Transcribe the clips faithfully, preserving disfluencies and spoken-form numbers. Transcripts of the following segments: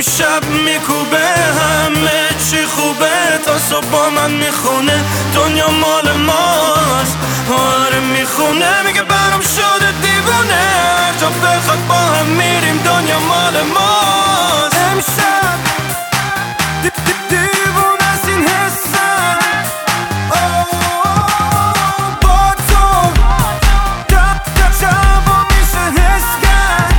امشب میکوبه همه چی خوبه، تا صبح با من میخونه دنیا مال ماست. آره میخونه میگه برام شده دیوونه، هر جا بخواد با هم میریم دنیا مال ماست. امشب دی دی دیوونه از این حسم، با تو دب دب شبا میشه حس کرد.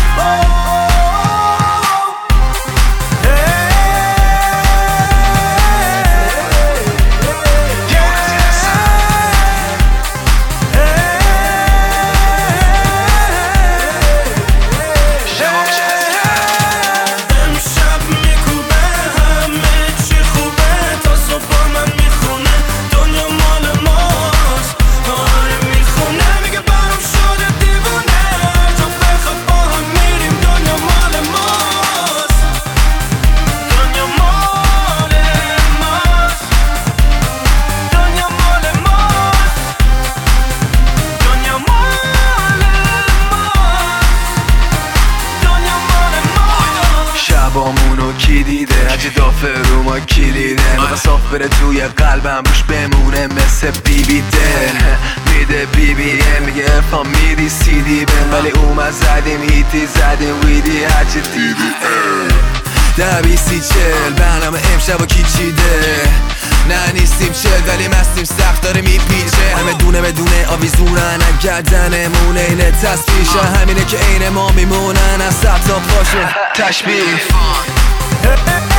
شبامونو کی دیده، هجی دافه رو ما کلیده، ندا صاف بره توی قلبم روش بمونه مثل بی بی دل. میده بی بی ام میگه افام میدی سی دی بن، ولی اومد زدیم هیتی زدیم ویدی هرچی دیدی ده بیستی چل برنامه امشب و کی چیده. نه نیستیم چل ولی مستیم سخت داره میپیچه، همه دونه بدونه آویزونن گردنمونه، اینه تصفیشه همینه که عین ما میمونن از سبتا پاشون تشبیه.